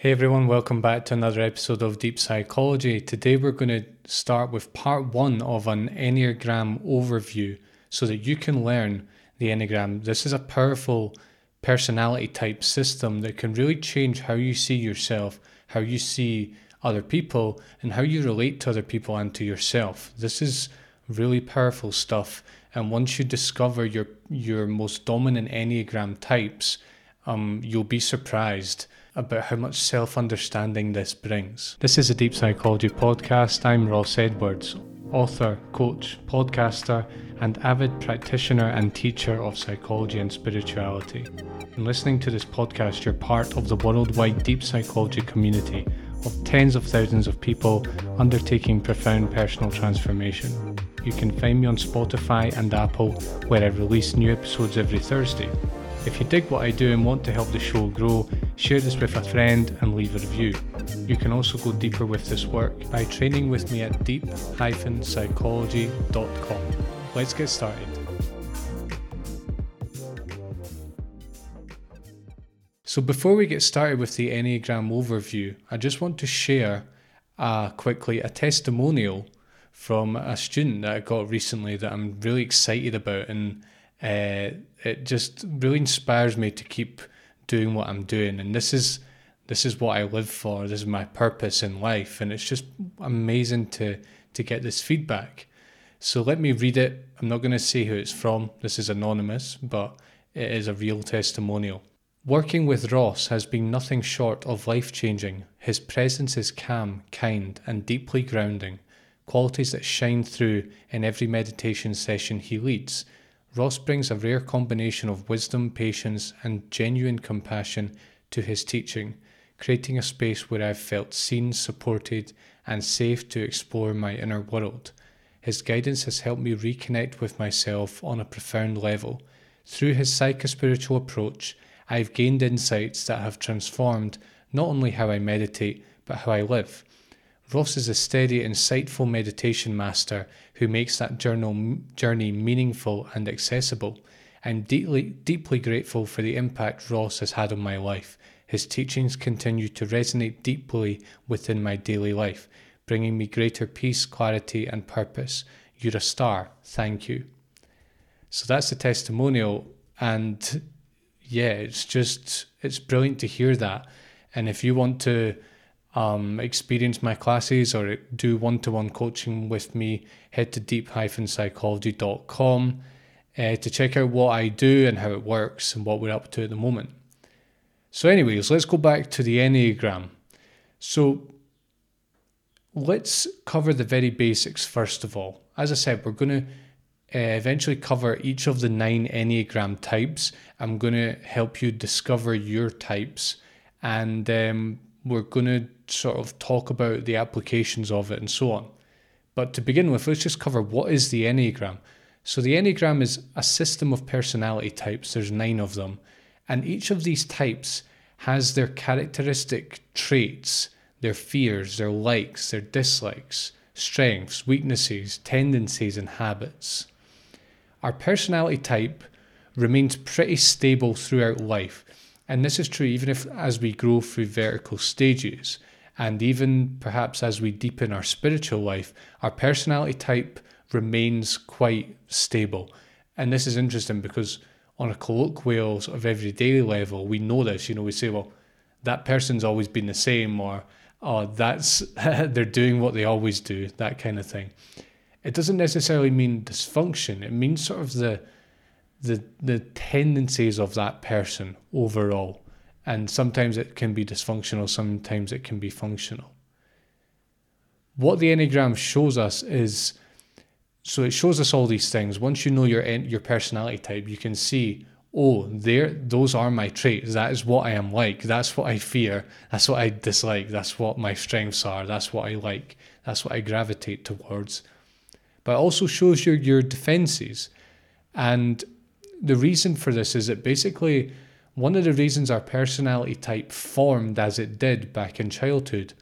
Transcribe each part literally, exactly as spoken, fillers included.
Hey everyone, welcome back to another episode of Deep Psychology. Today we're going to start with part one of an Enneagram overview so that you can learn the Enneagram. This is a powerful personality type system that can really change how you see yourself, how you see other people, and how you relate to other people and to yourself. This is really powerful stuff, and once you discover your, your most dominant Enneagram types, um, you'll be surprised about how much self-understanding this brings. This is a Deep Psychology podcast. I'm Ross Edwards, author, coach, podcaster, and avid practitioner and teacher of psychology and spirituality. In listening to this podcast, you're part of the worldwide deep psychology community of tens of thousands of people undertaking profound personal transformation. You can find me on Spotify and Apple, where I release new episodes every Thursday. If you dig what I do and want to help the show grow, share this with a friend and leave a review. You can also go deeper with this work by training with me at deep dash psychology dot com. Let's get started. So before we get started with the Enneagram overview, I just want to share uh, quickly a testimonial from a student that I got recently that I'm really excited about, and uh, it just really inspires me to keep doing what I'm doing. And this is this is what I live for. This is my purpose in life, and it's just amazing to to get this feedback. So let me read it. I'm not going to say who it's from. This is anonymous, but it is a real testimonial. Working with Ross has been nothing short of life-changing. His presence is calm, kind, and deeply grounding, qualities that shine through in every meditation session he leads. Ross brings a rare combination of wisdom, patience, and genuine compassion to his teaching, creating a space where I've felt seen, supported, and safe to explore my inner world. His guidance has helped me reconnect with myself on a profound level. Through his psychospiritual approach, I've gained insights that have transformed not only how I meditate, but how I live. Ross is a steady, insightful meditation master who makes that journey meaningful and accessible. I'm deeply, deeply grateful for the impact Ross has had on my life. His teachings continue to resonate deeply within my daily life, bringing me greater peace, clarity, and purpose. You're a star. Thank you. So that's the testimonial, and yeah, it's just, it's brilliant to hear that. And if you want to Um, experience my classes or do one-to-one coaching with me, head to deep dash psychology dot com uh, to check out what I do and how it works and what we're up to at the moment. So anyways, let's go back to the Enneagram. So let's cover the very basics first of all. As I said, we're going to uh, eventually cover each of the nine Enneagram types. I'm going to help you discover your types, and um, we're going to sort of talk about the applications of it and so on. But to begin with, let's just cover what is the Enneagram. So the Enneagram is a system of personality types. There's nine of them. And each of these types has their characteristic traits, their fears, their likes, their dislikes, strengths, weaknesses, tendencies, and habits. Our personality type remains pretty stable throughout life. And this is true even if as we grow through vertical stages, and even perhaps as we deepen our spiritual life, our personality type remains quite stable. And this is interesting because on a colloquial sort of everyday level, we know this. You know, we say, well, that person's always been the same, or oh, that's they're doing what they always do, that kind of thing. It doesn't necessarily mean dysfunction. It means sort of the the the tendencies of that person overall. And sometimes it can be dysfunctional, sometimes it can be functional. What the Enneagram shows us is, so it shows us all these things. Once you know your your personality type, you can see, oh, there, those are my traits. That is what I am like. That's what I fear. That's what I dislike. That's what my strengths are. That's what I like. That's what I gravitate towards. But it also shows you your defenses. And the reason for this is that basically one of the reasons our personality type formed as it did back in childhood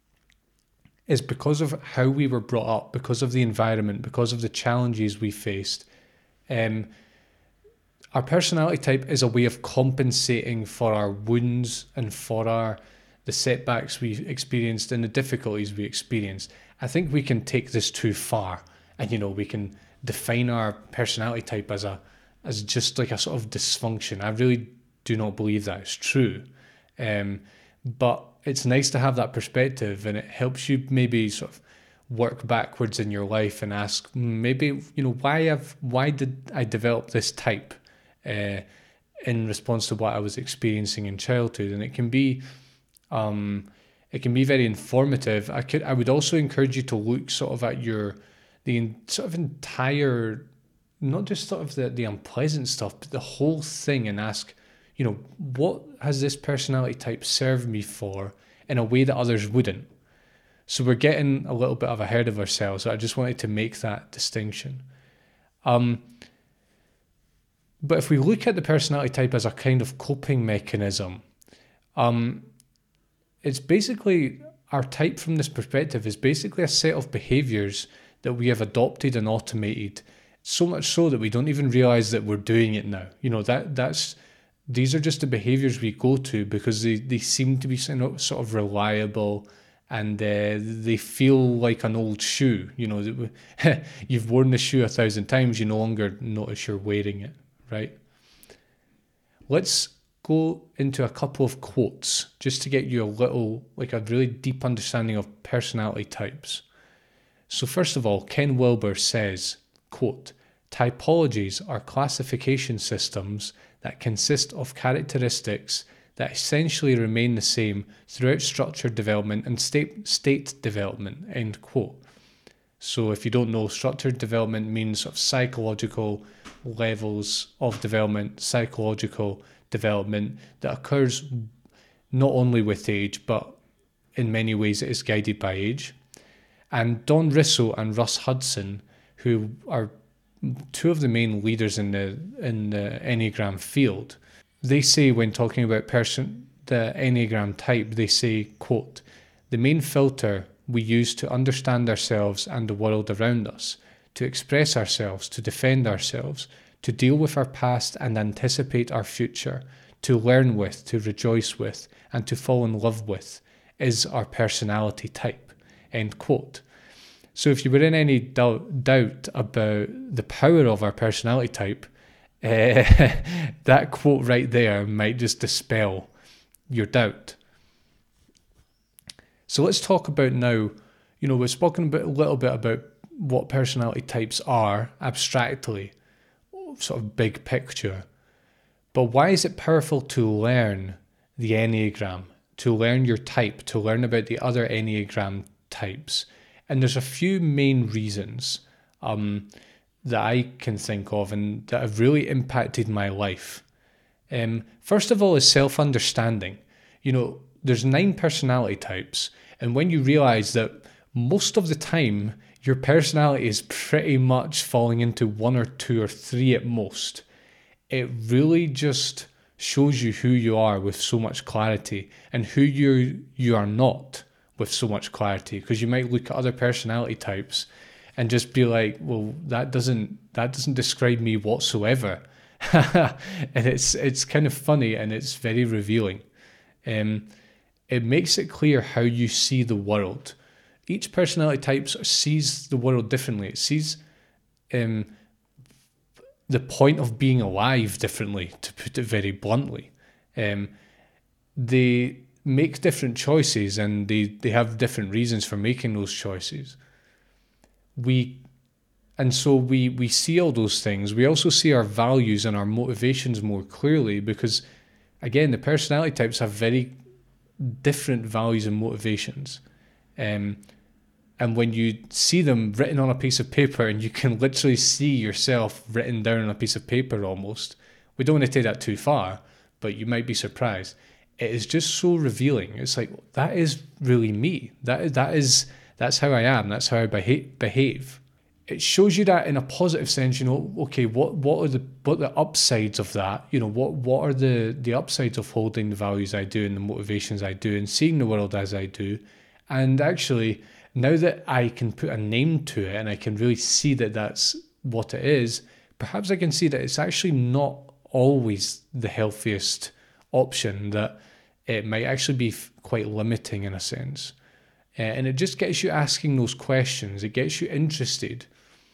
is because of how we were brought up, because of the environment, because of the challenges we faced. Um, our personality type is a way of compensating for our wounds and for our the setbacks we experienced and the difficulties we experienced, I think we can take this too far, and you know we can define our personality type as a as just like a sort of dysfunction. I really do not believe that is true, um, but it's nice to have that perspective, and it helps you maybe sort of work backwards in your life and ask maybe you know why have why did I develop this type uh, in response to what I was experiencing in childhood, and it can be. Um, it can be very informative. I could, I would also encourage you to look sort of at your, the sort of entire, not just sort of the, the unpleasant stuff, but the whole thing, and ask, you know, what has this personality type served me for in a way that others wouldn't? So we're getting a little bit of ahead of ourselves. So I just wanted to make that distinction. Um, but if we look at the personality type as a kind of coping mechanism, um, it's basically, our type from this perspective is basically a set of behaviors that we have adopted and automated, so much so that we don't even realize that we're doing it now. You know, that that's these are just the behaviors we go to because they, they seem to be sort of reliable, and uh, they feel like an old shoe. You know, you've worn the shoe a thousand times, you no longer notice you're wearing it, right? Let's go into a couple of quotes just to get you a little, like a really deep understanding of personality types. So first of all, Ken Wilber says, quote, "Typologies are classification systems that consist of characteristics that essentially remain the same throughout structured development and state, state development," end quote. So if you don't know, structured development means sort of psychological levels of development, psychological development that occurs not only with age, but in many ways it is guided by age. And Don Risso and Russ Hudson, who are two of the main leaders in the in the Enneagram field, they say when talking about person the Enneagram type, they say, quote, "The main filter we use to understand ourselves and the world around us, to express ourselves, to defend ourselves, to deal with our past and anticipate our future, to learn with, to rejoice with, and to fall in love with, is our personality type," end quote. So if you were in any doubt, doubt about the power of our personality type, uh, that quote right there might just dispel your doubt. So let's talk about now, you know, we've spoken a, bit, a little bit about what personality types are abstractly, sort of big picture. But why is it powerful to learn the Enneagram, to learn your type, to learn about the other Enneagram types? And there's a few main reasons um, that I can think of and that have really impacted my life. Um, first of all is self-understanding. You know, there's nine personality types, and when you realize that most of the time your personality is pretty much falling into one or two or three at most, it really just shows you who you are with so much clarity, and who you you are not with so much clarity. Because you might look at other personality types and just be like, well, that doesn't that doesn't describe me whatsoever. And it's it's kind of funny, and it's very revealing. Um, it makes it clear how you see the world. Each personality type sees the world differently. It sees um, the point of being alive differently, to put it very bluntly. Um, they make different choices, and they, they have different reasons for making those choices. We and so we we see all those things. We also see our values and our motivations more clearly, because again, the personality types have very different values and motivations. Um, and when you see them written on a piece of paper, and you can literally see yourself written down on a piece of paper almost, we don't want to take that too far, but you might be surprised. It is just so revealing. It's like, that is really me. That is, that is that's how I am. That's how I beha- behave. It shows you that in a positive sense. You know, okay, what what are the what are the upsides of that? You know, what what are the the upsides of holding the values I do and the motivations I do and seeing the world as I do? And actually, now that I can put a name to it and I can really see that that's what it is, perhaps I can see that it's actually not always the healthiest option, that it might actually be f- quite limiting in a sense. Uh, and it just gets you asking those questions. It gets you interested.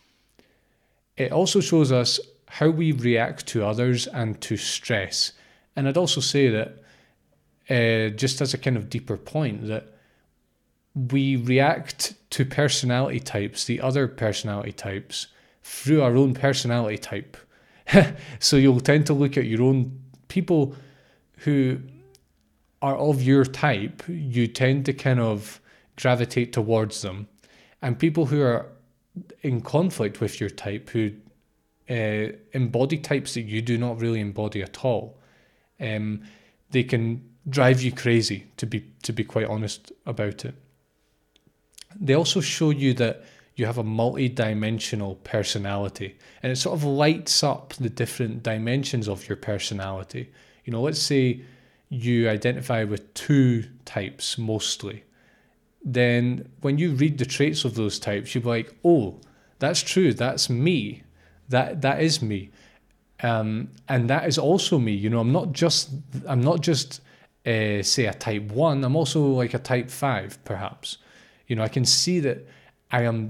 It also shows us how we react to others and to stress. And I'd also say that, uh, just as a kind of deeper point, that we react to personality types, the other personality types, through our own personality type. So you'll tend to look at your own people who are of your type, you tend to kind of gravitate towards them. And people who are in conflict with your type, who uh, embody types that you do not really embody at all, um, they can drive you crazy, to be to be quite honest about it. They also show you that you have a multi-dimensional personality, and it sort of lights up the different dimensions of your personality. You know, let's say you identify with two types mostly. Then when you read the traits of those types, you'll be like, oh, that's true, that's me. That that is me. Um, and that is also me. You know, I'm not just I'm not just uh, say a type one, I'm also like a type five, perhaps. You know, I can see that I am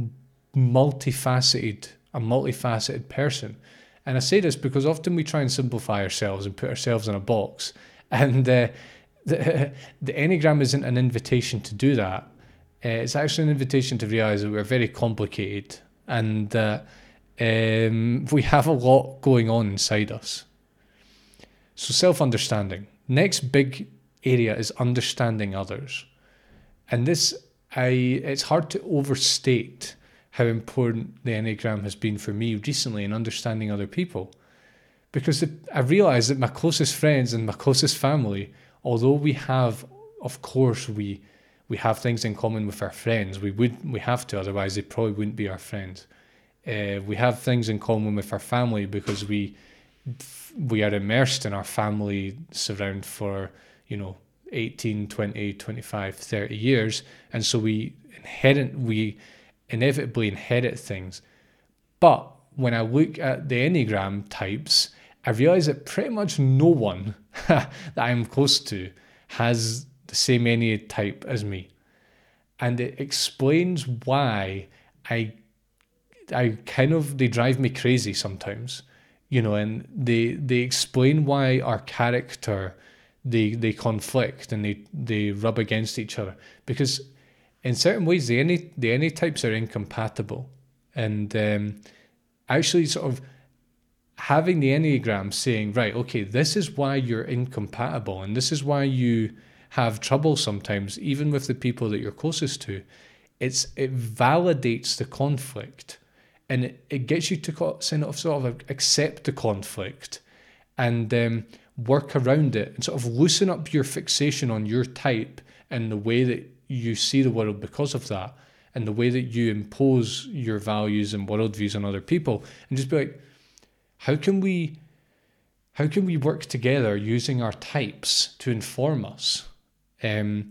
multifaceted, a multifaceted person. And I say this because often we try and simplify ourselves and put ourselves in a box. And uh, the, the Enneagram isn't an invitation to do that. Uh, it's actually an invitation to realize that we're very complicated and that um, we have a lot going on inside us. So self-understanding. Next big area is understanding others. And this, I it's hard to overstate how important the Enneagram has been for me recently in understanding other people. Because I realized that my closest friends and my closest family, although we have, of course, we we have things in common with our friends. We would we have to, otherwise they probably wouldn't be our friends. Uh, we have things in common with our family because we we are immersed in our family surround for, you know, eighteen, twenty, twenty-five, thirty years. And so we inherit, we inevitably inherit things. But when I look at the Enneagram types, I realize that pretty much no one that I'm close to has the same Enneagram type as me. And it explains why I, I kind of, they drive me crazy sometimes, you know, and they, they explain why our character, they, they conflict and they, they rub against each other. Because in certain ways, the Enneagram, the Enneagram types are incompatible. And um, actually sort of having the Enneagram saying, right, okay, this is why you're incompatible and this is why you have trouble sometimes, even with the people that you're closest to. It's it validates the conflict and it, it gets you to sort of accept the conflict and um, work around it and sort of loosen up your fixation on your type and the way that you see the world because of that, and the way that you impose your values and worldviews on other people, and just be like, how can we, how can we work together using our types to inform us? Um,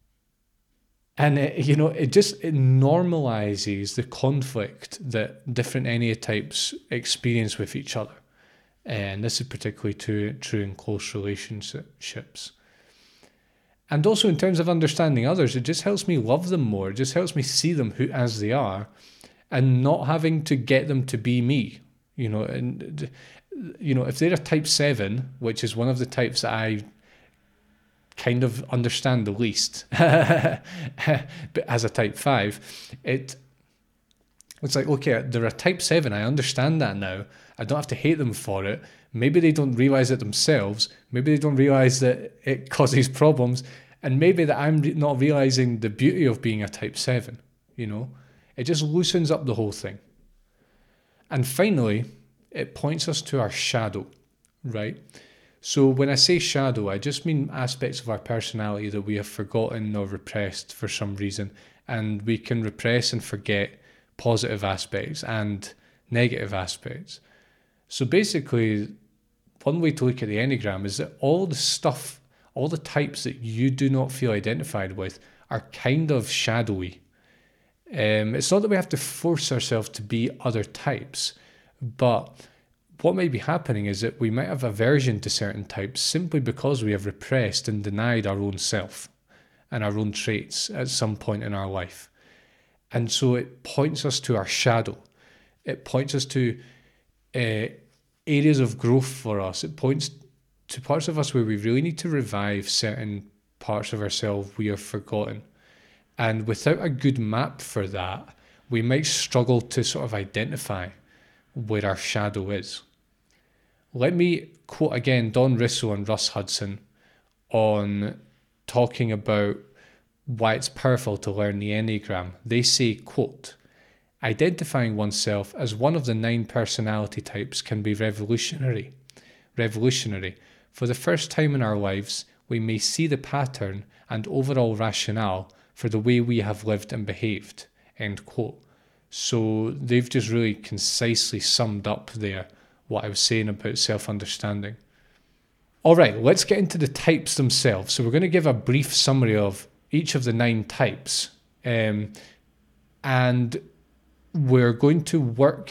and it, you know, it just it normalizes the conflict that different Enneatypes experience with each other, and this is particularly true, true in close relationships. And also in terms of understanding others, it just helps me love them more. It just helps me see them who as they are and not having to get them to be me. You know, and you know, if they're a type seven, which is one of the types that I kind of understand the least, but as a type five, it it's like, okay, they're a type seven. I understand that now. I don't have to hate them for it. Maybe they don't realize it themselves. Maybe they don't realize that it causes problems. And maybe that I'm not realizing the beauty of being a type seven, you know. It just loosens up the whole thing. And finally, it points us to our shadow, right? So when I say shadow, I just mean aspects of our personality that we have forgotten or repressed for some reason. And we can repress and forget positive aspects and negative aspects. So basically, one way to look at the Enneagram is that all the stuff, all the types that you do not feel identified with are kind of shadowy. Um, it's not that we have to force ourselves to be other types, but what might be happening is that we might have aversion to certain types simply because we have repressed and denied our own self and our own traits at some point in our life. And so it points us to our shadow. It points us to uh, areas of growth for us. It points to parts of us where we really need to revive certain parts of ourselves we have forgotten. And without a good map for that, we might struggle to sort of identify where our shadow is. Let me quote again Don Risso and Russ Hudson on talking about why it's powerful to learn the Enneagram. They say, quote, identifying oneself as one of the nine personality types can be revolutionary. Revolutionary. For the first time in our lives, we may see the pattern and overall rationale for the way we have lived and behaved. End quote. So they've just really concisely summed up there what I was saying about self-understanding. All right, let's get into the types themselves. So we're going to give a brief summary of each of the nine types. Um, and we're going to work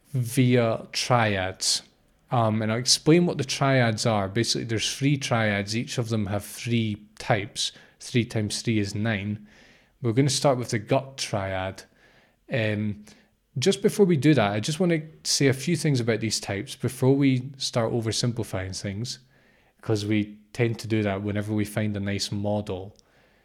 via triads. Um, and I'll explain what the triads are. Basically, there's three triads. Each of them have three types. Three times three is nine. We're going to start with the gut triad. Um, just before we do that, I just want to say a few things about these types before we start oversimplifying things, because we tend to do that whenever we find a nice model.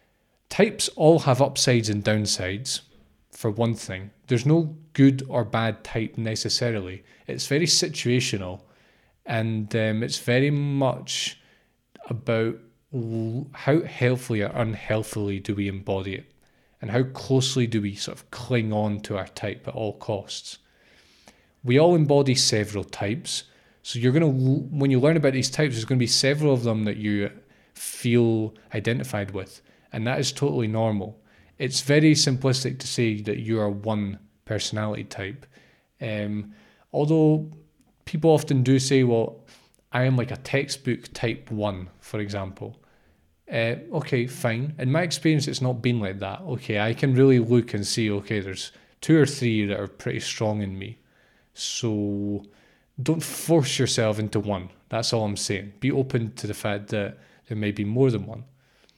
Types all have upsides and downsides, for one thing. There's no good or bad type necessarily. It's very situational, and um, it's very much about how healthily or unhealthily do we embody it, and how closely do we sort of cling on to our type at all costs. We all embody several types, so you're going to, when you learn about these types, there's going to be several of them that you feel identified with, and that is totally normal. It's very simplistic to say that you are one personality type. Um, although people often do say, well, I am like a textbook type one, for example. Uh, okay, fine. In my experience, it's not been like that. Okay, I can really look and see, okay, there's two or three that are pretty strong in me. So don't force yourself into one. That's all I'm saying. Be open to the fact that there may be more than one.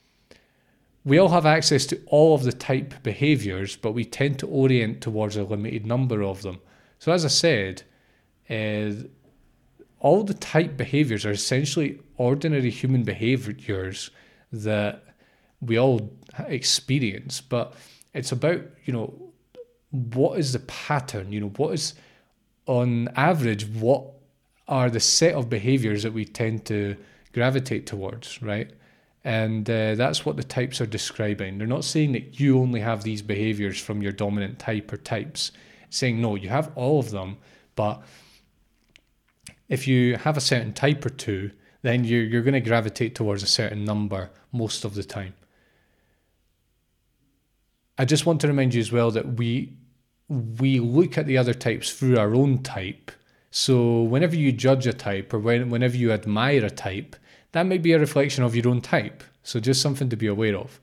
We all have access to all of the type behaviors, but we tend to orient towards a limited number of them. So as I said, uh, all the type behaviors are essentially ordinary human behaviors that we all experience, but it's about, you know, what is the pattern, you know, what is, on average, what are the set of behaviors that we tend to gravitate towards, right? And uh, that's what the types are describing. They're not saying that you only have these behaviors from your dominant type or types. It's saying, no, you have all of them, but if you have a certain type or two, then you're, you're going to gravitate towards a certain number most of the time. I just want to remind you as well that we we look at the other types through our own type. So whenever you judge a type, or when, whenever you admire a type, that might be a reflection of your own type. So just something to be aware of.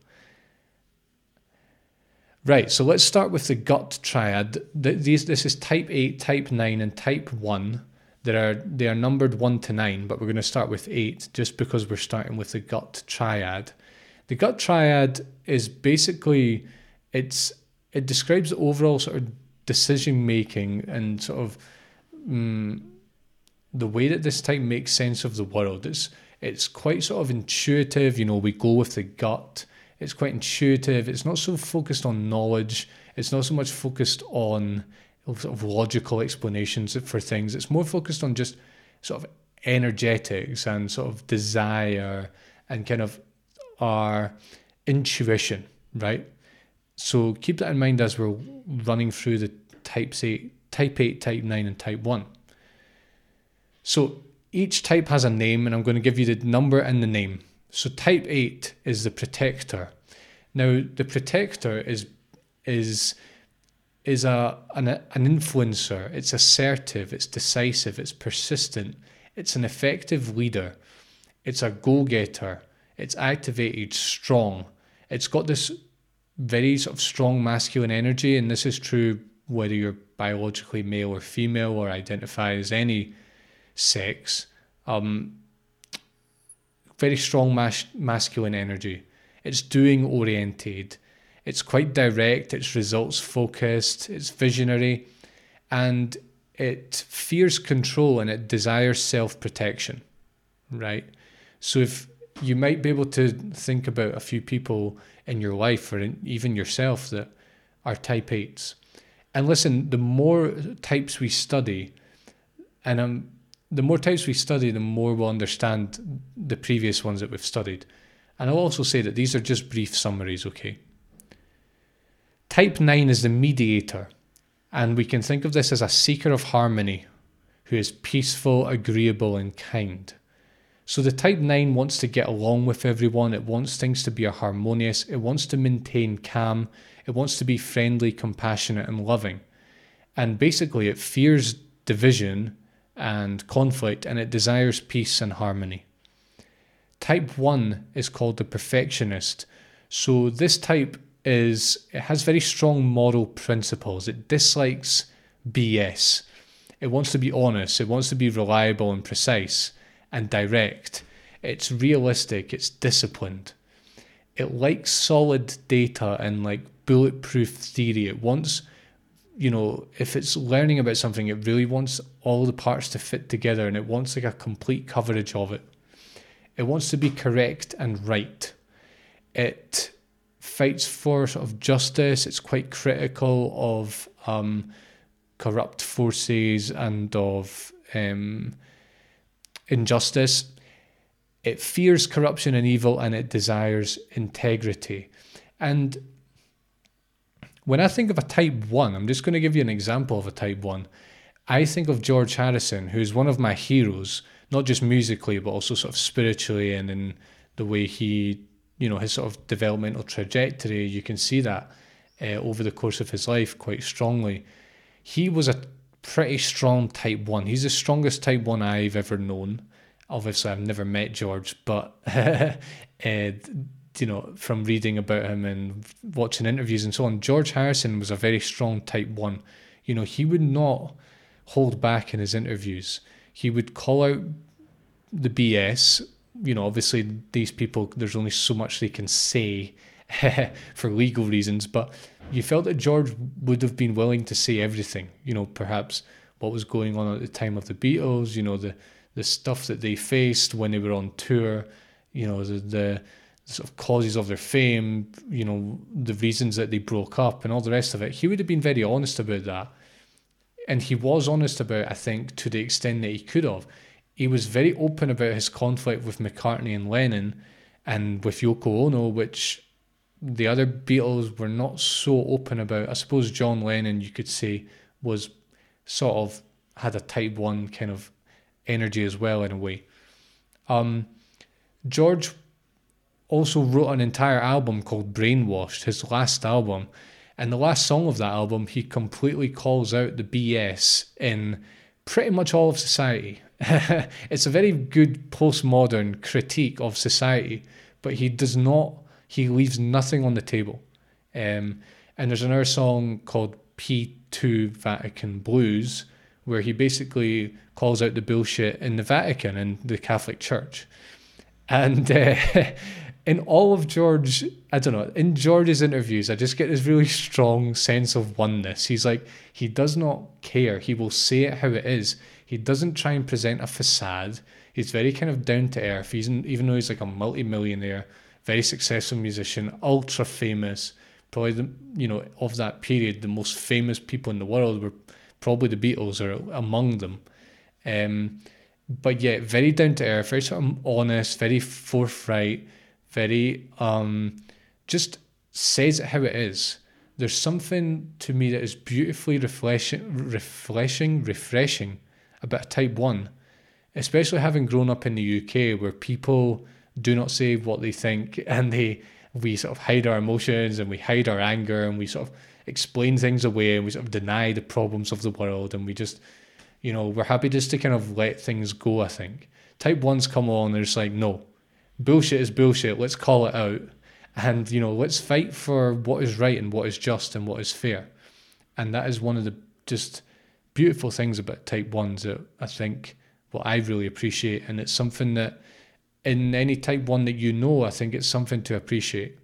Right, so let's start with the gut triad. These, this is type eight, type nine, and type one. There are, they are numbered one to nine, but we're going to start with eight just because we're starting with the gut triad. The gut triad is basically, it's it describes the overall sort of decision making and sort of um, the way that this type makes sense of the world. It's it's quite sort of intuitive, you know, we go with the gut. It's quite intuitive. It's not so focused on knowledge. It's not so much focused on sort of logical explanations for things. It's more focused on just sort of energetics and sort of desire and kind of our intuition, right? So keep that in mind as we're running through the types eight, type eight, type nine, and type one. So each type has a name, and I'm going to give you the number and the name. So type eight is the protector. Now the protector is is is a an, an influencer. It's assertive, it's decisive, it's persistent, it's an effective leader, it's a go-getter, it's activated, strong. It's got this very sort of strong masculine energy, and this is true whether you're biologically male or female or identify as any sex, um, very strong mas- masculine energy. It's doing oriented. It's quite direct. It's results focused. It's visionary, and it fears control and it desires self-protection, right? So if you might be able to think about a few people in your life or in, even yourself that are type eights. And listen, the more types we study, and um, the more types we study, the more we'll understand the previous ones that we've studied. And I'll also say that these are just brief summaries, okay? Type nine is the mediator, and we can think of this as a seeker of harmony who is peaceful, agreeable, and kind. So the type nine wants to get along with everyone. It wants things to be harmonious. It wants to maintain calm. It wants to be friendly, compassionate, and loving. And basically, it fears division and conflict, and it desires peace and harmony. Type one is called the perfectionist. So this type is, it has very strong moral principles. It dislikes B S. It wants to be honest. It wants to be reliable and precise and direct. It's realistic. It's disciplined. It likes solid data and like bulletproof theory. It wants, you know, if it's learning about something, it really wants all the parts to fit together, and it wants like a complete coverage of it. It wants to be correct and right. It fights for sort of justice. It's quite critical of um, corrupt forces and of um, injustice. It fears corruption and evil, and it desires integrity. And when I think of a type one, I'm just going to give you an example of a type one. I think of George Harrison, who's one of my heroes, not just musically, but also sort of spiritually and in the way he, you know, his sort of developmental trajectory. You can see that uh, over the course of his life quite strongly. He was a pretty strong type one. He's the strongest type one I've ever known. Obviously, I've never met George, but uh, you know, from reading about him and watching interviews and so on, George Harrison was a very strong type one. You know, he would not hold back in his interviews. He would call out the B S. You know, obviously these people, there's only so much they can say for legal reasons, but you felt that George would have been willing to say everything, you know, perhaps what was going on at the time of the Beatles, you know, the, the stuff that they faced when they were on tour, you know, the, the sort of causes of their fame, you know, the reasons that they broke up and all the rest of it. He would have been very honest about that. And he was honest about, I think, to the extent that he could have. He was very open about his conflict with McCartney and Lennon and with Yoko Ono, which the other Beatles were not so open about. I suppose John Lennon, you could say, was sort of had a type one kind of energy as well in a way. Um, George also wrote an entire album called Brainwashed, his last album. And the last song of that album, he completely calls out the B S in pretty much all of society. It's a very good postmodern critique of society, but he does not, he leaves nothing on the table. Um, and there's another song called P two Vatican Blues, where he basically calls out the bullshit in the Vatican and the Catholic Church. And uh, in all of George, I don't know, in George's interviews, I just get this really strong sense of oneness. He's like, he does not care. He will say it how it is. He doesn't try and present a facade. He's very kind of down to earth. He's, even though he's like a multi-millionaire, very successful musician, ultra famous, probably the, you know, of that period, the most famous people in the world were probably the Beatles or among them. Um, but yet very down to earth, very sort of honest, very forthright, very um, just says it how it is. There's something to me that is beautifully refreshing, refreshing, refreshing about type one, especially having grown up in the U K where people do not say what they think, and they we sort of hide our emotions and we hide our anger and we sort of explain things away and we sort of deny the problems of the world, and we just, you know, we're happy just to kind of let things go, I think. Type ones come along and they're just like, no, bullshit is bullshit, let's call it out. And, you know, let's fight for what is right and what is just and what is fair. And that is one of the just beautiful things about type ones that I think what I really appreciate. And it's something that in any type one that you know, I think it's something to appreciate.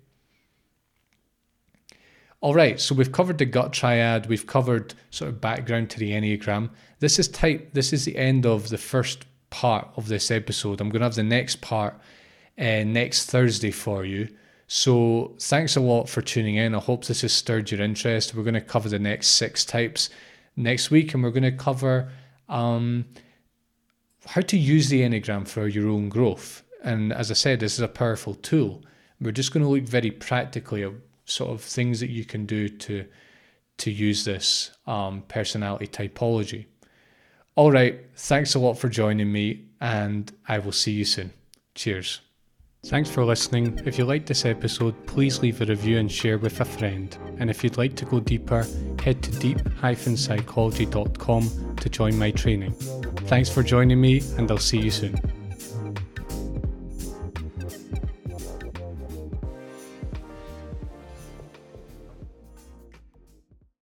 All right, so we've covered the gut triad. We've covered sort of background to the Enneagram. This is type. This is the end of the first part of this episode. I'm going to have the next part uh, next Thursday for you. So thanks a lot for tuning in. I hope this has stirred your interest. We're going to cover the next six types next week, and we're going to cover um, how to use the Enneagram for your own growth. And as I said, this is a powerful tool. We're just going to look very practically at sort of things that you can do to to use this um, personality typology. All right, thanks a lot for joining me, and I will see you soon. Cheers. Thanks for listening. If you liked this episode, please leave a review and share with a friend. And if you'd like to go deeper, head to deep dash psychology dot com to join my training. Thanks for joining me, and I'll see you soon.